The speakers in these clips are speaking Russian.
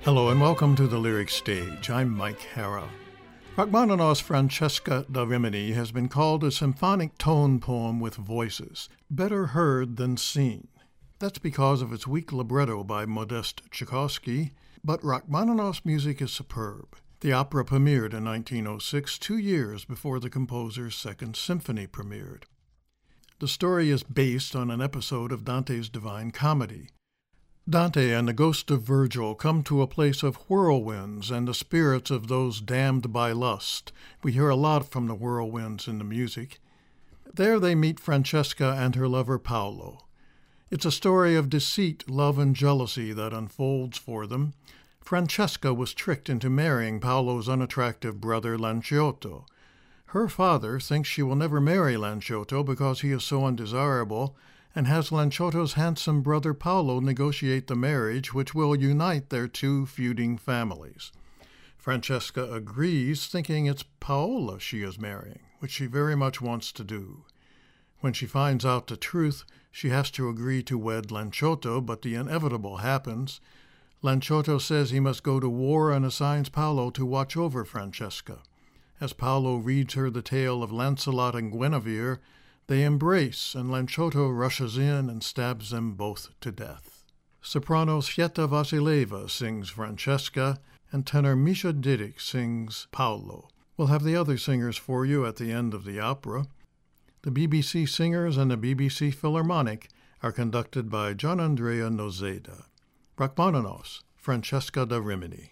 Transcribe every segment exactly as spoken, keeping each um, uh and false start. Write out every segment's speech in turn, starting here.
Hello and welcome to the Lyric Stage. I'm Mike Hara. Rachmaninoff's Francesca da Rimini has been called a symphonic tone poem with voices, better heard than seen. That's because of its weak libretto by Modest Tchaikovsky, but Rachmaninoff's music is superb. The opera premiered in nineteen oh six, two years before the composer's Second Symphony premiered. The story is based on an episode of Dante's Divine Comedy. Dante and the ghost of Virgil come to a place of whirlwinds and the spirits of those damned by lust. We hear a lot from the whirlwinds in the music. There they meet Francesca and her lover Paolo. It's a story of deceit, love, and jealousy that unfolds for them. Francesca was tricked into marrying Paolo's unattractive brother Lanciotto. Her father thinks she will never marry Lanciotto because he is so undesirable, and has Lanciotto's handsome brother Paolo negotiate the marriage which will unite their two feuding families. Francesca agrees, thinking it's Paola she is marrying, which she very much wants to do. When she finds out the truth, she has to agree to wed Lanciotto, but the inevitable happens. Lanciotto says he must go to war and assigns Paolo to watch over Francesca. As Paolo reads her the tale of Lancelot and Guinevere, they embrace, and Lanciotto rushes in and stabs them both to death. Soprano Sveta Vasileva sings Francesca, and tenor Misha Didik sings Paolo. We'll have the other singers for you at the end of the opera. The B B C Singers and the B B C Philharmonic are conducted by Gianandrea Nozeda. Rachmaninoff's Francesca da Rimini.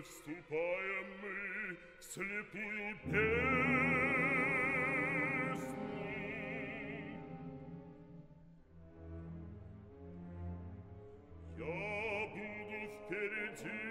вступаем мы в слепую бездну. Я буду впереди,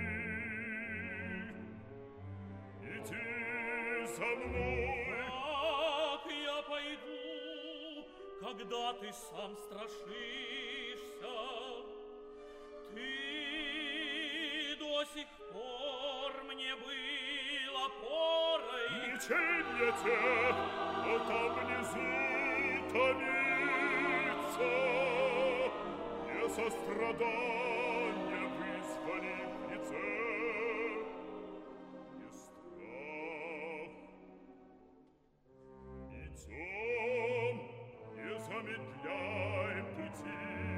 иди за мной. Как я пойду, когда ты сам страшишься? Ты до сих пор мне был опорой. Ничем не тех, кто там внизу томится, не сострадание вызвали в лице, не страх. Идем, не замедляем пути.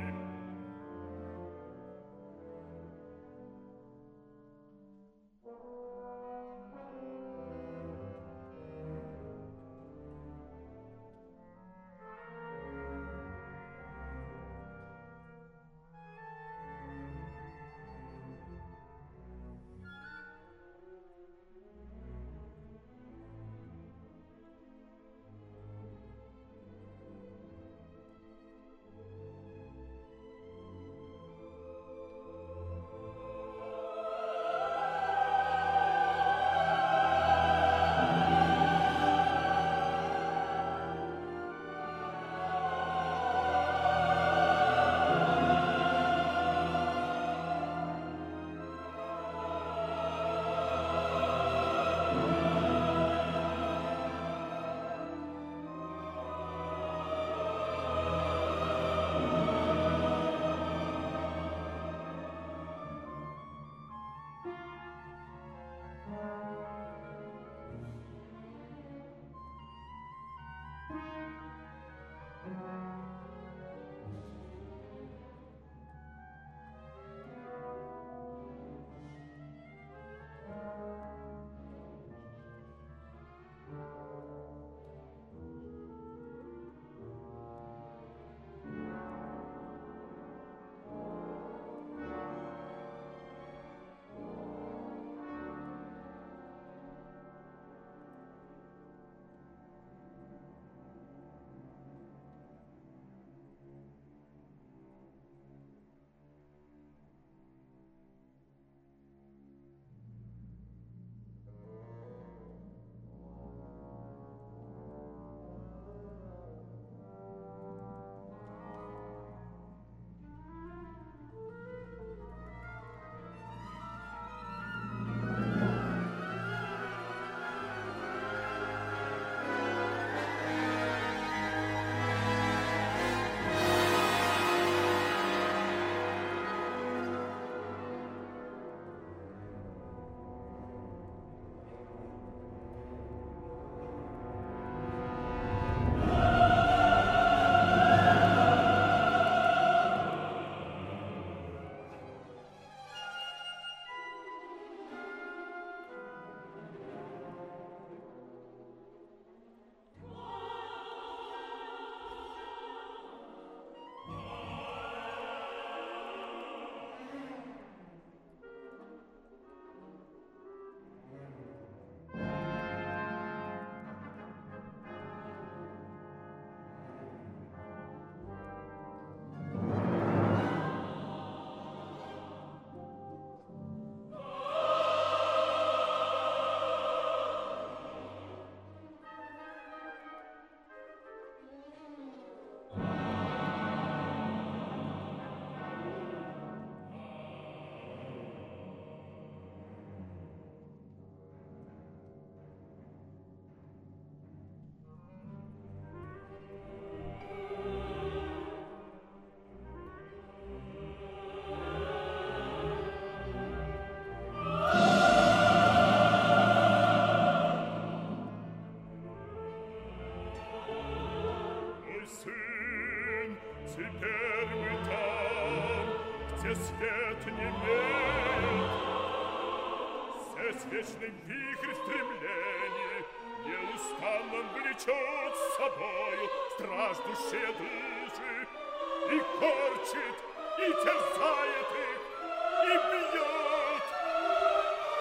свет не имеет. Здесь вечный вихрь стремлений неустанно влечет с собою страждущие души и корчит, и терзает их, и бьет.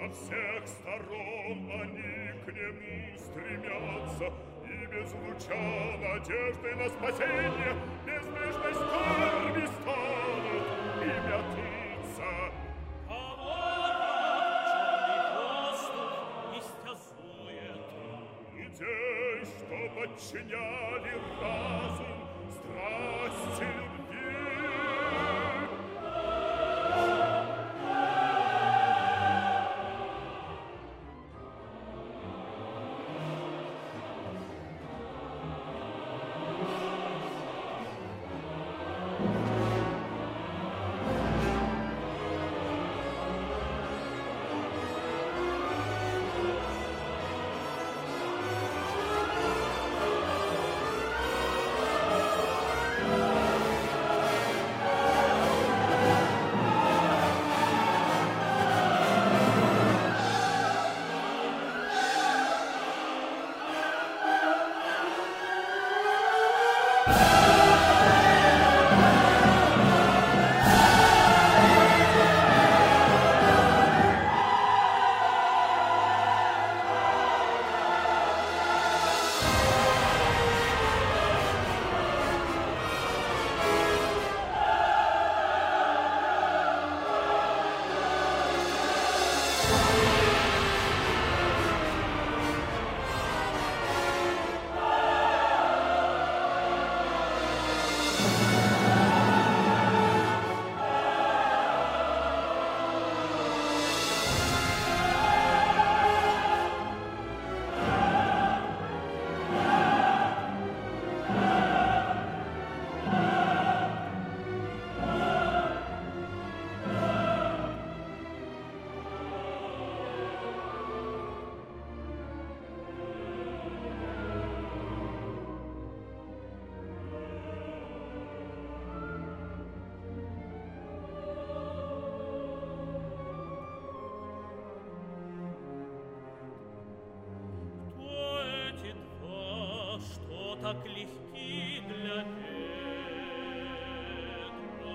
Со всех сторон они к нему стремятся, и без луча надежды на спасение безмежной скорби станут и мятыться. Людей, что подчиняли разум страсти любви. Так легки для ветра.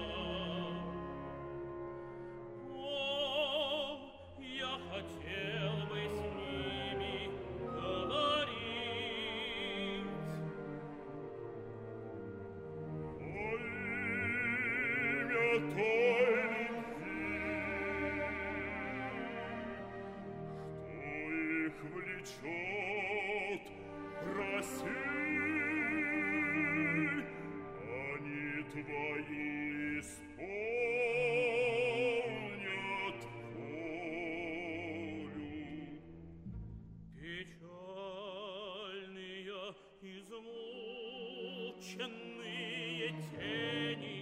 О, я хотел бы с ними говорить. О имя той любви, что их влечет, проси. Твои исполнят волю. Печальные, измученные тени,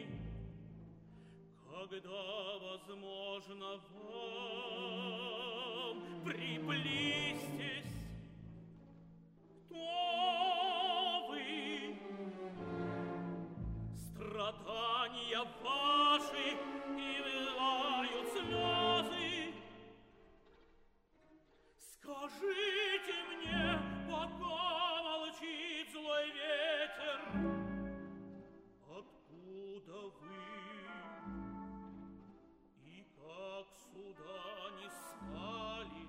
когда возможно вам приблизьтесь, кто вы? Страдания ваши и вылают слезы. Скажите мне, пока молчит злой ветер, откуда вы и как сюда не стали?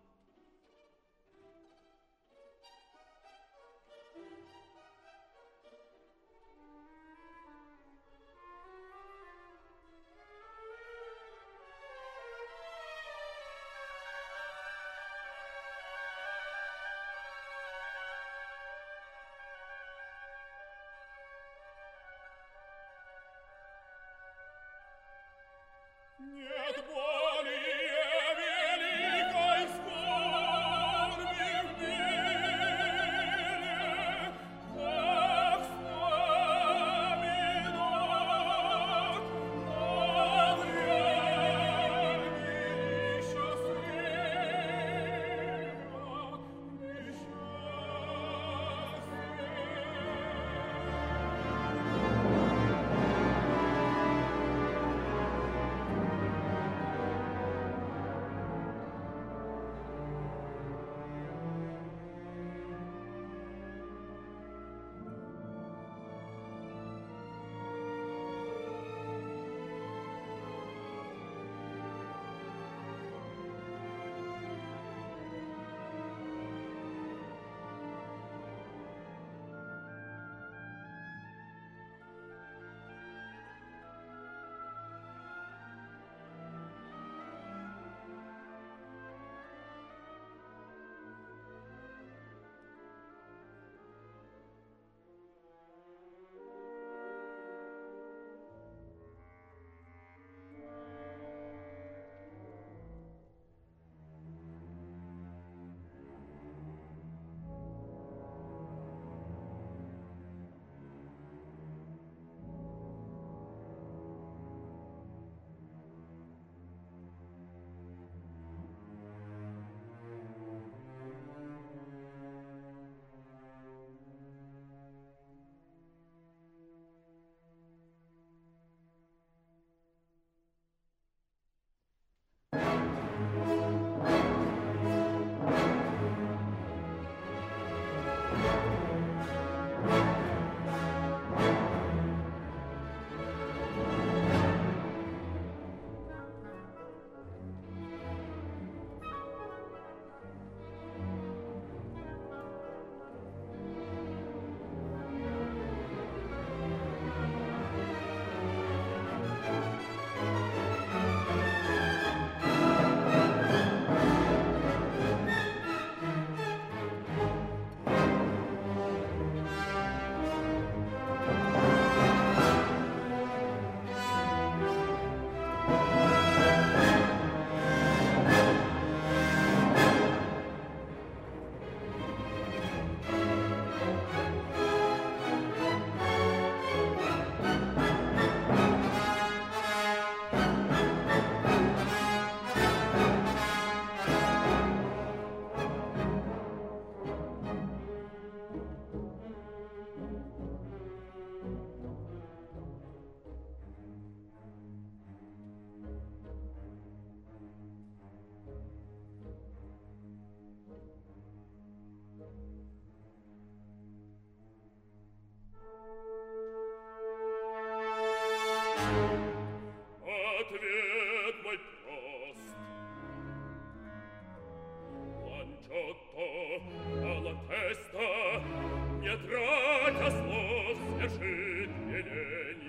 Нет более великой скорби в мире, как вспоминать о времени счастливом, несчастливом.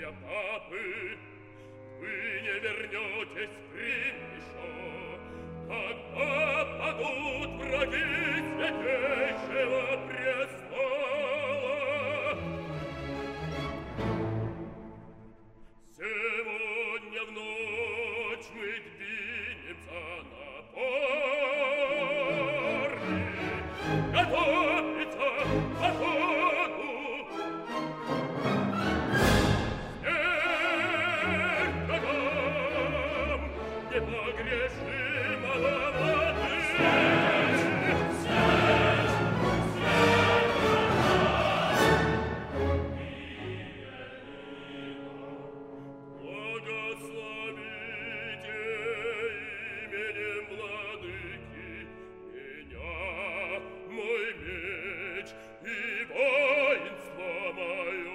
для папы. Вы не вернетесь еще, когда падут враги святейшего престола. Сегодня в ночь мы двинемся на порни. Готовиться к походу. Смерть врагам непогрешимого воды. Смерть, смерть, смерть врагам. Благословите именем Владыки меня, мой меч и воинство мое.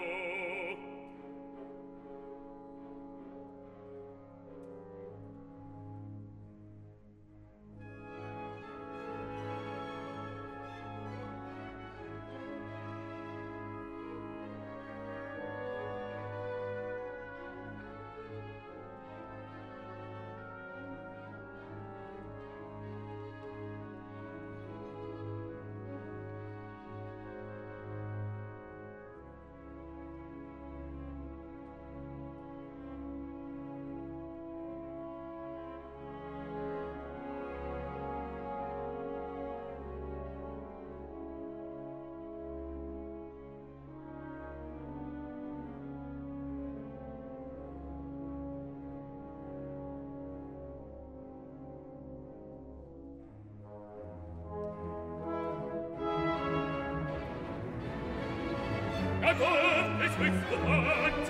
Готовьтесь выступать!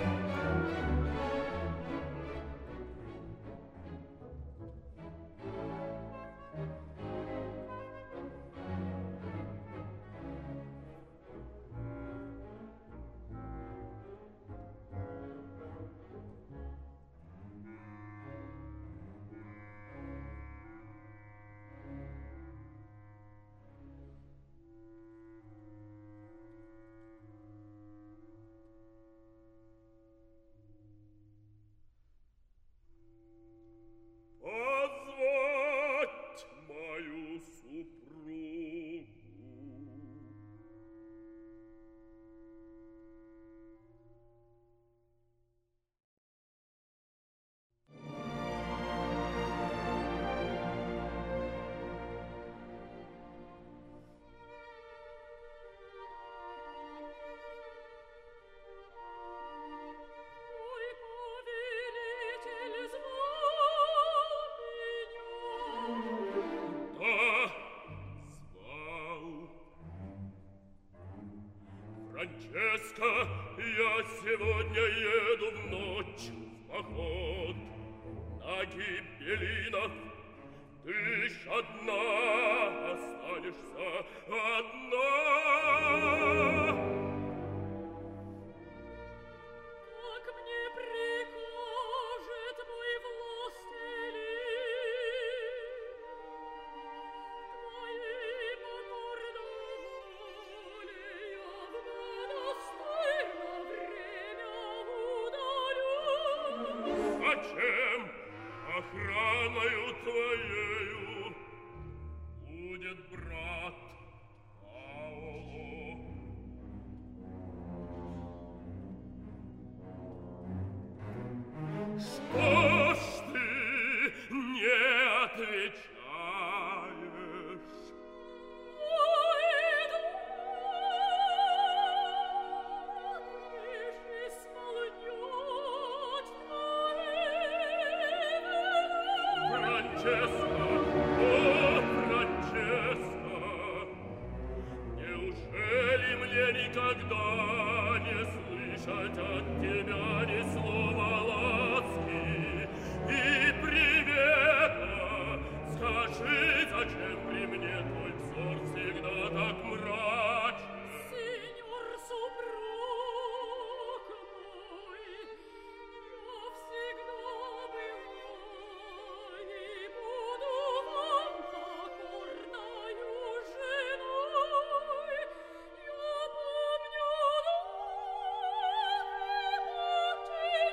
Позвать мою супругу. Мой повелитель звал меня. Да, звал. Франческа, я сегодня еду в ночь в поход на гибелинов. Ты ж одна останешься, одна. Как мне прикажет мой властелин, твоей покорной воле я в монастырь на время удалюсь. Зачем охраною твоею будет брат Паоло? Что ж ты не отвечаешь? Пойду, лишь исполнять твои Франческа, о, Франческа, неужели мне никогда не слышать от тебя ни слова ласки и привета? Скажи, зачем при мне твой взор всегда так мрачен? Сеньор супруг мой, я всегда была и буду вам покорною женой. Я помню долгие пути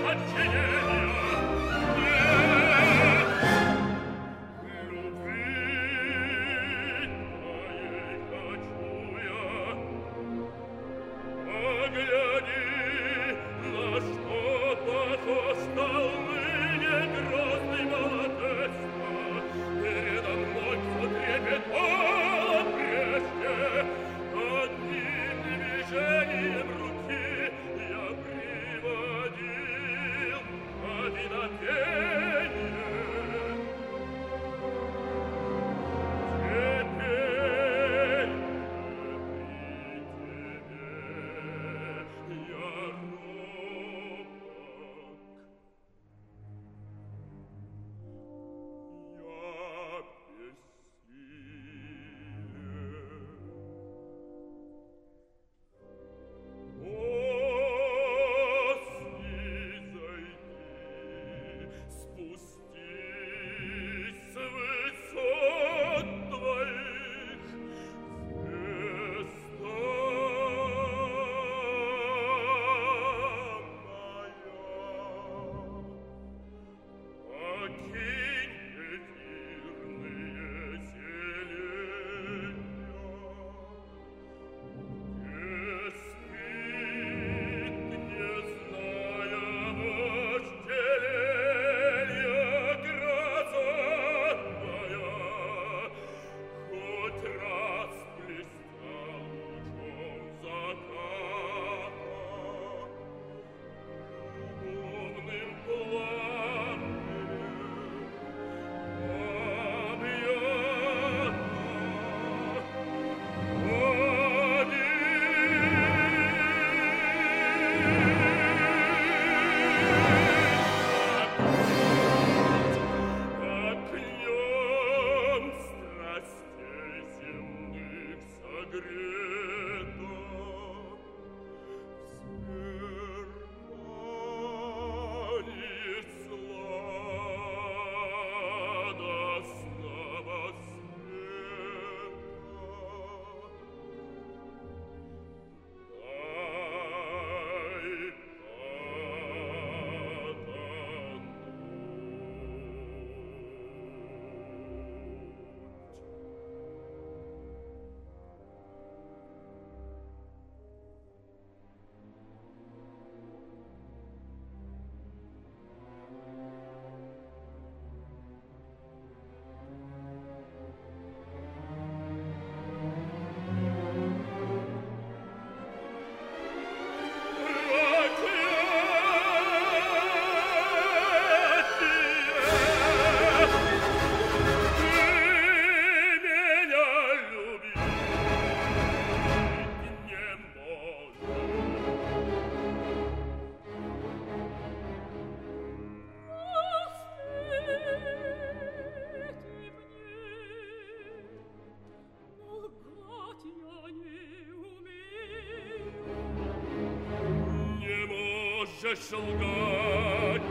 можешь лгать.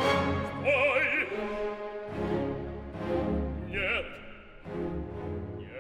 Нет,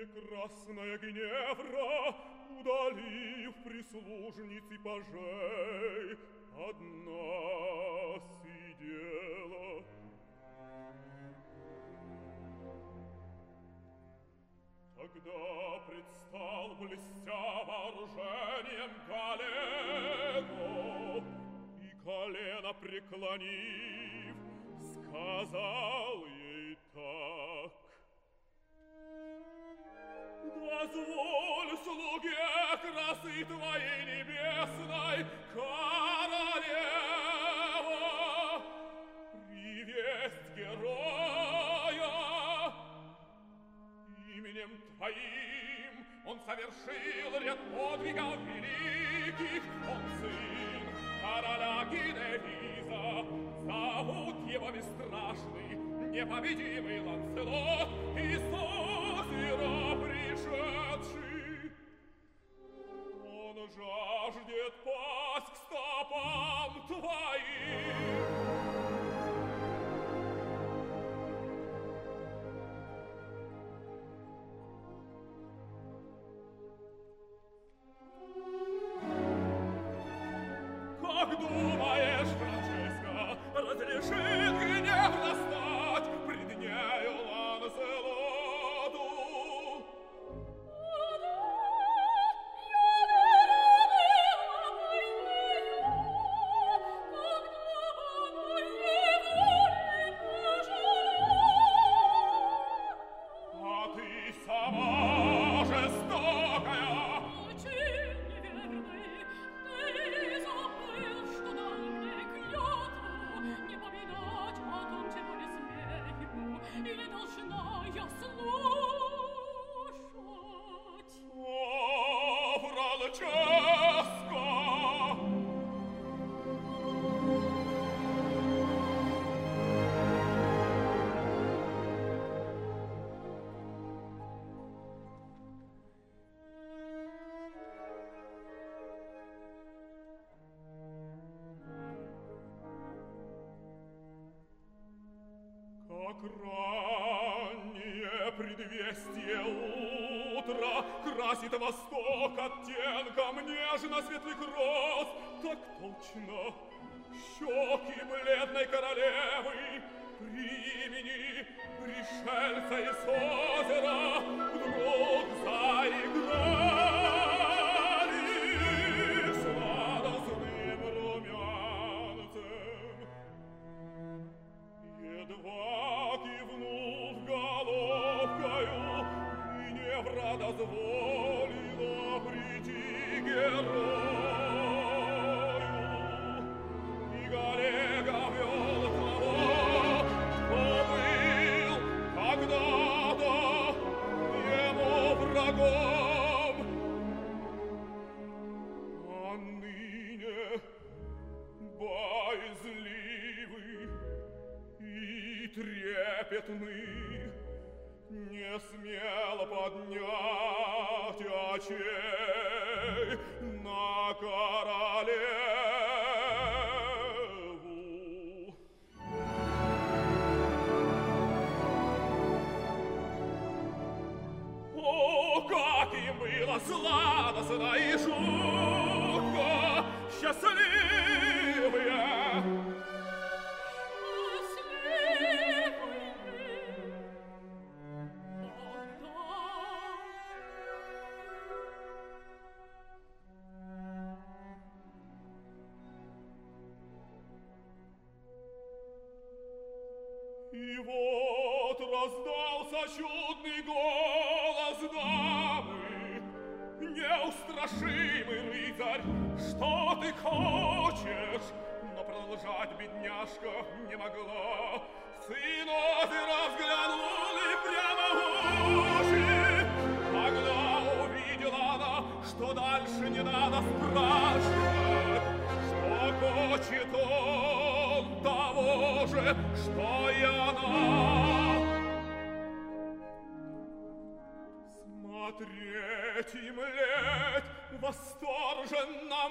Прекрасная Геневра, удалив прислужниц и пажей, одна сидела. Тогда предстал, блестя вооружением, Галлего, и колено преклонив, сказал ей так: «Дозволь слуге красы твоей небесной, королева, привесть героя. Именем твоим он совершил ряд подвигов великих, он сын короля Геневиза, зовут его бесстрашный, непобедимый Ланселот, из озера пришедший. Он жаждет пасть к стопам твоим». Как думаешь, Франческа, разрешит гнев настать пред нею Ланселоту? А ты сама жестокая. Очень неверный, ты забыл, что дал мне клятву не поминать о том, чего не смею, или должна я слушать? О, Франческа! Как раннее предвестие утра красит восток оттенком нежно-светлых роз, так точно щеки бледной королевы при имени пришельца из озера вдруг заиграли сладостным румянцем. Едва кивнув головкою, Геневра дозволила прийти герою. И Галлего вел того, кто был когда-то ему врагом, а ныне боязливый и трепетный, не смело поднять очей на королеву. О, как им было сладостно и жутко, счастливые! И вот раздался чудный голос дамы: «Неустрашимый рыцарь, что ты хочешь?» Но продолжать бедняжка не могла. Сын озера взглянул и прямо в уши. Тогда увидела она, что дальше не надо спрашивать, что хочет он того же, что и она. Смотреть и млеть, восторженно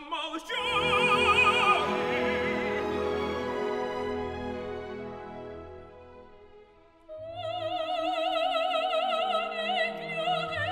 молчать. О, не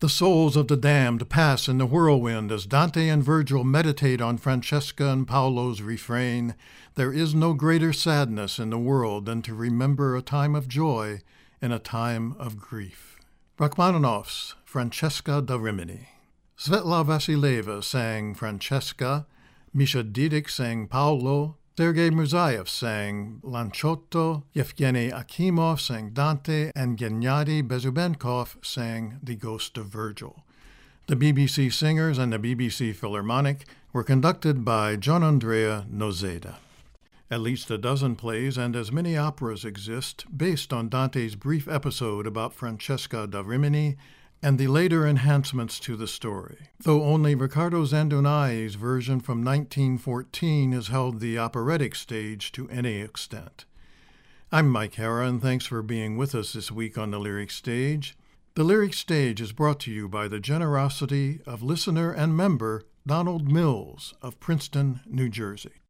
The souls of the damned pass in the whirlwind as Dante and Virgil meditate on Francesca and Paolo's refrain, "There is no greater sadness in the world than to remember a time of joy in a time of grief." Rachmaninoff's Francesca da Rimini. Svetla Vasilieva sang Francesca, Misha Didik sang Paolo, Sergei Murzaev sang Lanciotto, Yevgeny Akimov sang Dante, and Gennady Bezubenkov sang The Ghost of Virgil. The B B C Singers and the B B C Philharmonic were conducted by Gianandrea Nozeda. At least a dozen plays and as many operas exist based on Dante's brief episode about Francesca da Rimini and the later enhancements to the story, though only Riccardo Zandonai's version from nineteen fourteen has held the operatic stage to any extent. I'm Mike Hara, and thanks for being with us this week on The Lyric Stage. The Lyric Stage is brought to you by the generosity of listener and member Donald Mills of Princeton, New Jersey.